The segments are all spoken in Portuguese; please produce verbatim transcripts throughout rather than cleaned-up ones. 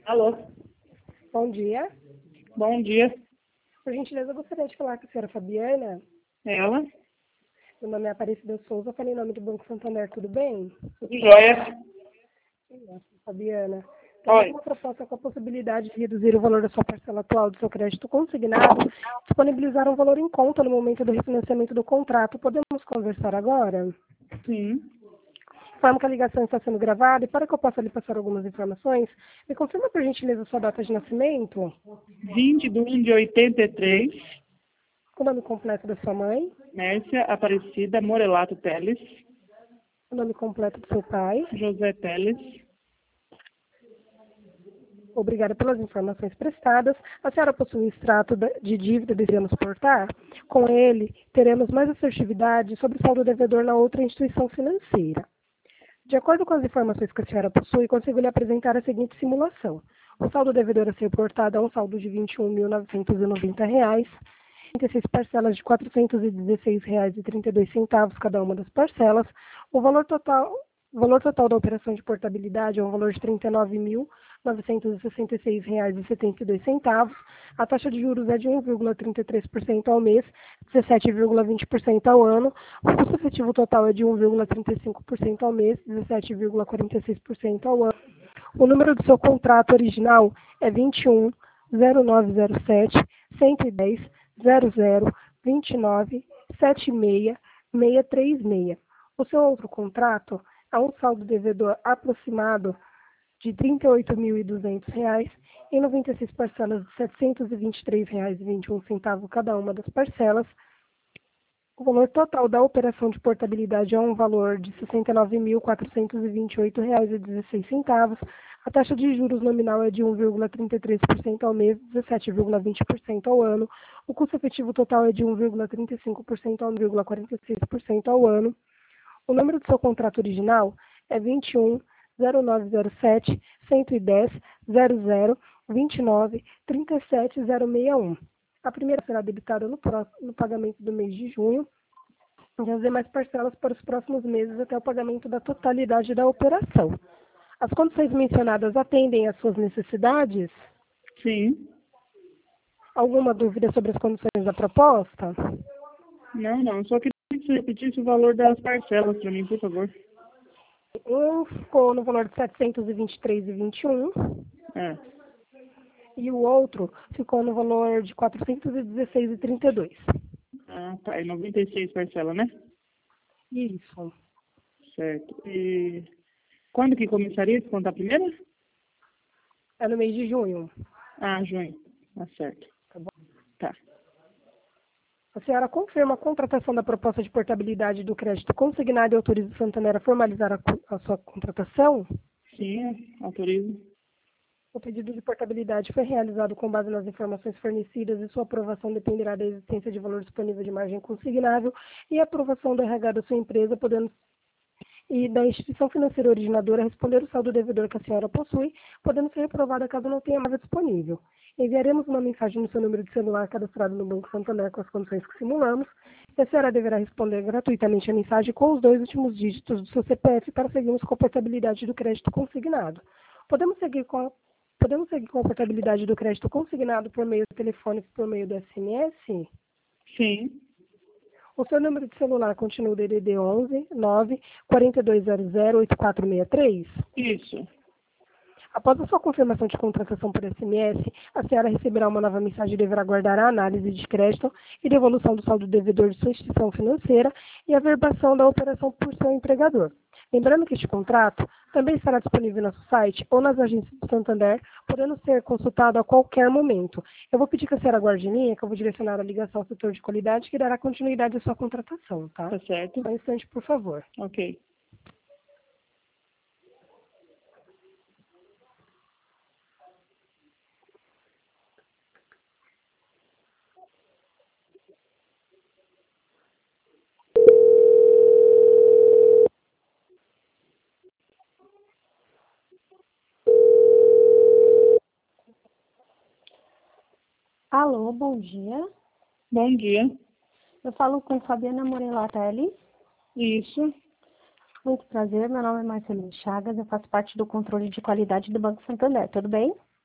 Alô, Bom dia. bom dia. Por gentileza, eu gostaria de falar com a senhora Fabiana. Ela? Meu nome é Aparecida Souza, eu falei em nome do Banco Santander, tudo bem? Tudo jóia? Nossa, Fabiana, temos Oi. uma proposta com a possibilidade de reduzir o valor da sua parcela atual do seu crédito consignado, disponibilizar um valor em conta no momento do refinanciamento do contrato. Podemos conversar agora? Sim. Informo que a ligação está sendo gravada e para que eu possa lhe passar algumas informações, me confirma por gentileza a sua data de nascimento, vinte de um de oitenta e três, o nome completo da sua mãe, Mércia Aparecida Morelato Teles, o nome completo do seu pai. José Teles. Obrigada pelas informações prestadas. A senhora possui um extrato da- de dívida que devemos portar? Com ele, teremos mais assertividade sobre o saldo devedor na outra instituição financeira. De acordo com as informações que a senhora possui, consigo lhe apresentar a seguinte simulação. O saldo devedor a ser portado é um saldo de vinte e um mil novecentos e noventa reais, trinta e seis parcelas de quatrocentos e dezesseis reais e trinta e dois centavos cada uma das parcelas. O valor total, o valor total da operação de portabilidade é um valor de trinta e nove mil novecentos e sessenta e seis reais e setenta e dois centavos. A taxa de juros é de um vírgula trinta e três por cento ao mês, dezessete vírgula vinte por cento ao ano. O custo efetivo total é de um vírgula trinta e cinco por cento ao mês, dezessete vírgula quarenta e seis por cento ao ano. O número do seu contrato original é vinte e um zero nove zero sete cento e dez zero zero vinte e nove setenta e seis seiscentos e trinta e seis. O seu outro contrato é um saldo devedor aproximado de trinta e oito mil e duzentos reais em noventa e seis parcelas de setecentos e vinte e três reais e vinte e um centavos cada uma das parcelas. O valor total da operação de portabilidade é um valor de sessenta e nove mil quatrocentos e vinte e oito reais e dezesseis centavos. A taxa de juros nominal é de um vírgula trinta e três por cento ao mês, dezessete vírgula vinte por cento ao ano. O custo efetivo total é de um vírgula trinta e cinco por cento ao um vírgula quarenta e seis por cento ao ano. O número do seu contrato original é vinte e um zero nove zero sete cento e dez zero zero vinte e nove trinta e sete zero sessenta e um. A primeira será debitada no, próximo, no pagamento do mês de junho e as demais parcelas para os próximos meses até o pagamento da totalidade da operação. As condições mencionadas atendem às suas necessidades? Sim. Alguma dúvida sobre as condições da proposta? Não, não. Só queria que você repetisse o valor das parcelas para mim, por favor. Um ficou no valor de setecentos e vinte e três reais e vinte e um centavos É. e o outro ficou no valor de quatrocentos e dezesseis reais e trinta e dois centavos. Ah, tá. É noventa e seis parcelas, né? Isso. Certo. E quando que começaria a descontar primeiro? É no mês de junho. Ah, junho. Tá certo. Tá bom? Tá. A senhora confirma a contratação da proposta de portabilidade do crédito consignado e autoriza o Santander a formalizar a, co- a sua contratação? Sim, autorizo. O pedido de portabilidade foi realizado com base nas informações fornecidas e sua aprovação dependerá da existência de valor disponível de margem consignável e a aprovação do R H da sua empresa, podendo e da instituição financeira originadora responder o saldo devedor que a senhora possui, podendo ser reprovada caso não tenha mais disponível. Enviaremos uma mensagem no seu número de celular cadastrado no Banco Santander com as condições que simulamos, e a senhora deverá responder gratuitamente a mensagem com os dois últimos dígitos do seu C P F para seguirmos com a portabilidade do crédito consignado. Podemos seguir com a, podemos seguir com a portabilidade do crédito consignado por meio telefônico e por meio do S M S? Sim. O seu número de celular continua o D D D onze nove quatro dois zero zero oito quatro seis três? Isso. Após a sua confirmação de contratação por S M S, a senhora receberá uma nova mensagem e deverá aguardar a análise de crédito e devolução do saldo devedor de sua instituição financeira e a verbação da operação por seu empregador. Lembrando que este contrato também estará disponível no nosso site ou nas agências do Santander, podendo ser consultado a qualquer momento. Eu vou pedir que a senhora aguarde em linha, que eu vou direcionar a ligação ao setor de qualidade, que dará continuidade à sua contratação, tá? Tá certo. Só um instante, por favor. Ok. Alô, bom dia. Bom dia. Eu falo com Fabiana Morelatelli. Isso. Muito prazer, meu nome é Marcelina Chagas, eu faço parte do controle de qualidade do Banco Santander, tudo bem?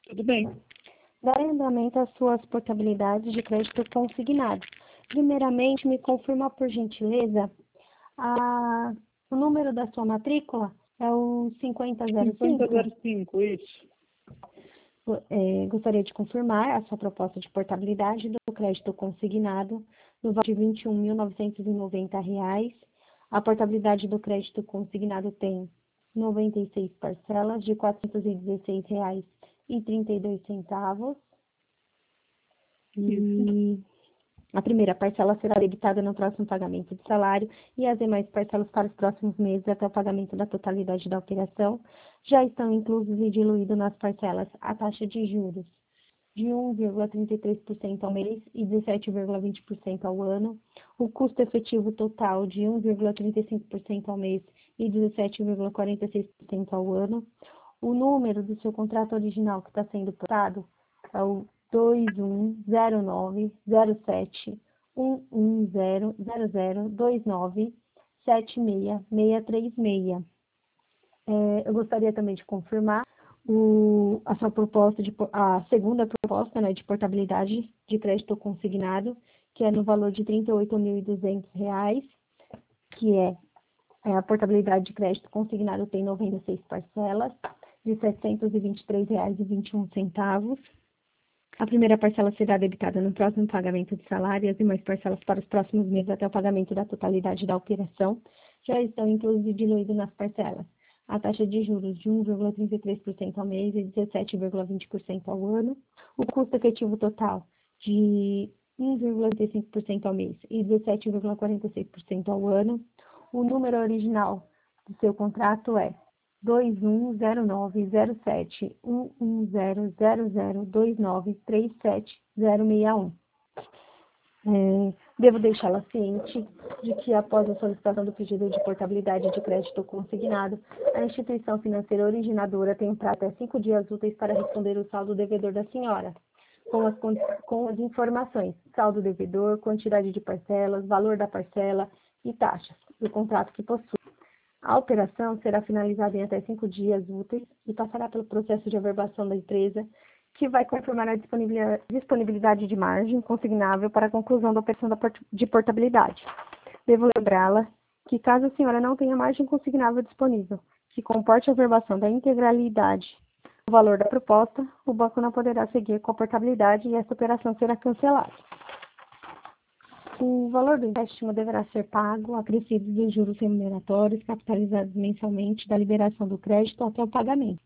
Tudo bem. Darem andamento às suas portabilidades de crédito consignado. Primeiramente, me confirma, por gentileza, a... o número da sua matrícula é o cinquenta zero cinco? cinquenta zero cinco, isso. É, gostaria de confirmar a sua proposta de portabilidade do crédito consignado no valor de vinte e um mil novecentos e noventa reais. A portabilidade do crédito consignado tem noventa e seis parcelas de quatrocentos e dezesseis reais e trinta e dois centavos. E a primeira parcela será debitada no próximo pagamento de salário e as demais parcelas para os próximos meses até o pagamento da totalidade da operação. Já estão inclusos e diluídos nas parcelas a taxa de juros de um vírgula trinta e três por cento ao mês e dezessete vírgula vinte por cento ao ano, o custo efetivo total de um vírgula trinta e cinco por cento ao mês e dezessete vírgula quarenta e seis por cento ao ano. O número do seu contrato original que está sendo prestado é o dois um zero nove zero sete um um zero zero zero dois nove sete seis seis três seis. É, eu gostaria também de confirmar o, a sua proposta, de, a segunda proposta, né, de portabilidade de crédito consignado, que é no valor de trinta e oito mil e duzentos reais, que é, é a portabilidade de crédito consignado tem noventa e seis parcelas de setecentos e vinte e três reais e vinte e um centavos. A primeira parcela será debitada no próximo pagamento de salário e as demais parcelas para os próximos meses até o pagamento da totalidade da operação já estão inclusos e diluídos nas parcelas. A taxa de juros de um vírgula trinta e três por cento ao mês e dezessete vírgula vinte por cento ao ano. O custo efetivo total de um vírgula trinta e cinco por cento ao mês e dezessete vírgula quarenta e seis por cento ao ano. O número original do seu contrato é dois um zero nove zero sete um um zero zero zero dois nove três sete zero seis um. É, devo deixá-la ciente de que, após a solicitação do pedido de portabilidade de crédito consignado, a instituição financeira originadora tem prazo até cinco dias úteis para responder o saldo devedor da senhora, com as, com as informações: saldo devedor, quantidade de parcelas, valor da parcela e taxas do contrato que possui. A operação será finalizada em até cinco dias úteis e passará pelo processo de averbação da empresa, que vai confirmar a disponibilidade de margem consignável para a conclusão da operação de portabilidade. Devo lembrá-la que, caso a senhora não tenha margem consignável disponível, que comporte a averbação da integralidade do valor da proposta, o banco não poderá seguir com a portabilidade e essa operação será cancelada. O valor do empréstimo deverá ser pago acrescidos dos juros remuneratórios capitalizados mensalmente da liberação do crédito até o pagamento.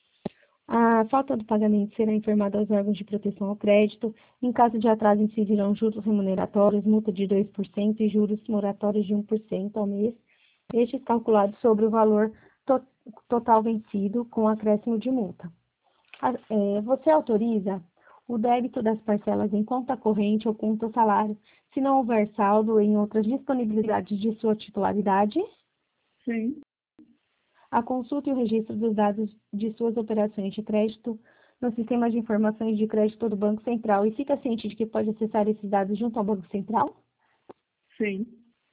A falta do pagamento será informada aos órgãos de proteção ao crédito. Em caso de atraso, incidirão juros remuneratórios, multa de dois por cento e juros moratórios de um por cento ao mês, estes calculados sobre o valor to total vencido, com acréscimo de multa. A, é, você autoriza o débito das parcelas em conta corrente ou conta salário, se não houver saldo em outras disponibilidades de sua titularidade? Sim. A consulta e o registro dos dados de suas operações de crédito no sistema de informações de crédito do Banco Central e fica ciente de que pode acessar esses dados junto ao Banco Central? Sim.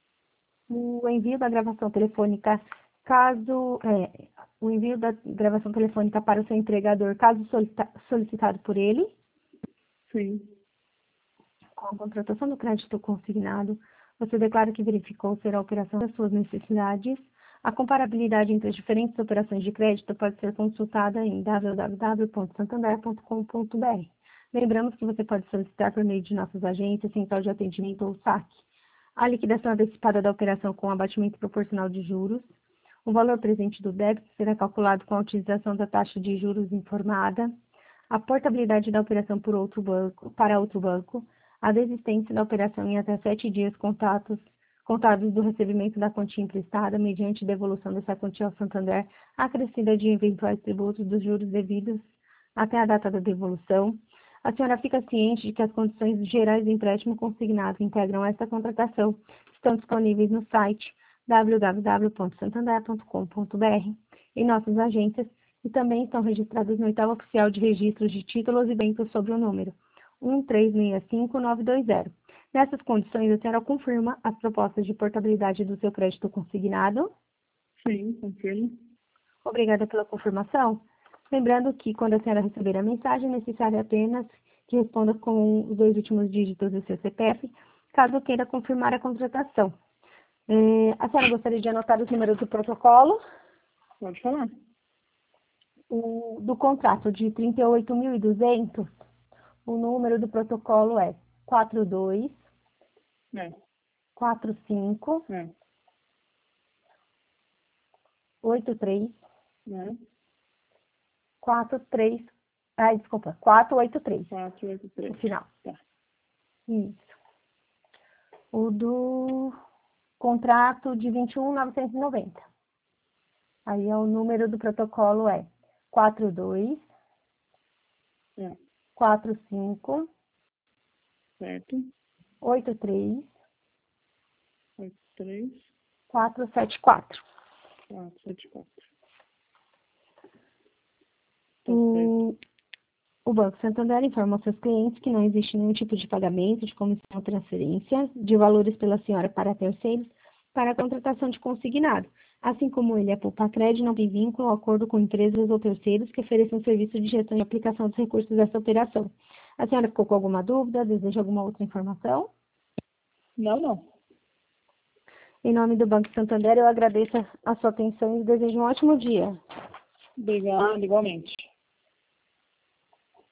O envio da gravação telefônica, caso é, o envio da gravação telefônica para o seu empregador, caso solicita, solicitado por ele? Sim. Com a contratação do crédito consignado, você declara que verificou ser a operação das suas necessidades. A comparabilidade entre as diferentes operações de crédito pode ser consultada em w w w ponto santander ponto com ponto b r. Lembramos que você pode solicitar por meio de nossas agências, central de atendimento ou saque a liquidação antecipada da operação com abatimento proporcional de juros. O valor presente do débito será calculado com a utilização da taxa de juros informada. A portabilidade da operação por outro banco, para outro banco. A desistência da operação em até sete dias contatos contados do recebimento da quantia emprestada, mediante devolução dessa quantia ao Santander, acrescida de eventuais tributos dos juros devidos até a data da devolução. A senhora fica ciente de que as condições gerais do empréstimo consignado que integram esta contratação estão disponíveis no site w w w ponto santander ponto com ponto b r, em nossas agências, e também estão registradas no oitavo oficial de registros de títulos e bens sob o número um três seis cinco nove dois zero. Nessas condições, a senhora confirma as propostas de portabilidade do seu crédito consignado? Sim, confirmo. Obrigada pela confirmação. Lembrando que, quando a senhora receber a mensagem, é necessário apenas que responda com os dois últimos dígitos do seu C P F, caso queira confirmar a contratação. É, a senhora gostaria de anotar os números do protocolo? Pode falar. O, do contrato de trinta e oito mil e duzentos, o número do protocolo é quatro dois, É. quatro cinco, É. oito três, É. quatro três, ai, desculpa, quatro oito três, quatro oito três. no final. Tá. Isso. O do contrato de vinte e um mil novecentos e noventa. Aí é o número do protocolo é quatro dois, É. quatro cinco, Certo. oito três, oito três, quatro sete quatro. quatro sete quatro. Tá certo. O, o Banco Santander informa aos seus clientes que não existe nenhum tipo de pagamento, de comissão ou transferência de valores pela senhora para terceiros para a contratação de consignado. Assim como ele é Poupa-Crédito, não tem vínculo ou acordo com empresas ou terceiros que ofereçam serviço de gestão e aplicação dos recursos dessa operação. A senhora ficou com alguma dúvida? Deseja alguma outra informação? Não, não. Em nome do Banco Santander, eu agradeço a sua atenção e desejo um ótimo dia. Obrigada, igualmente.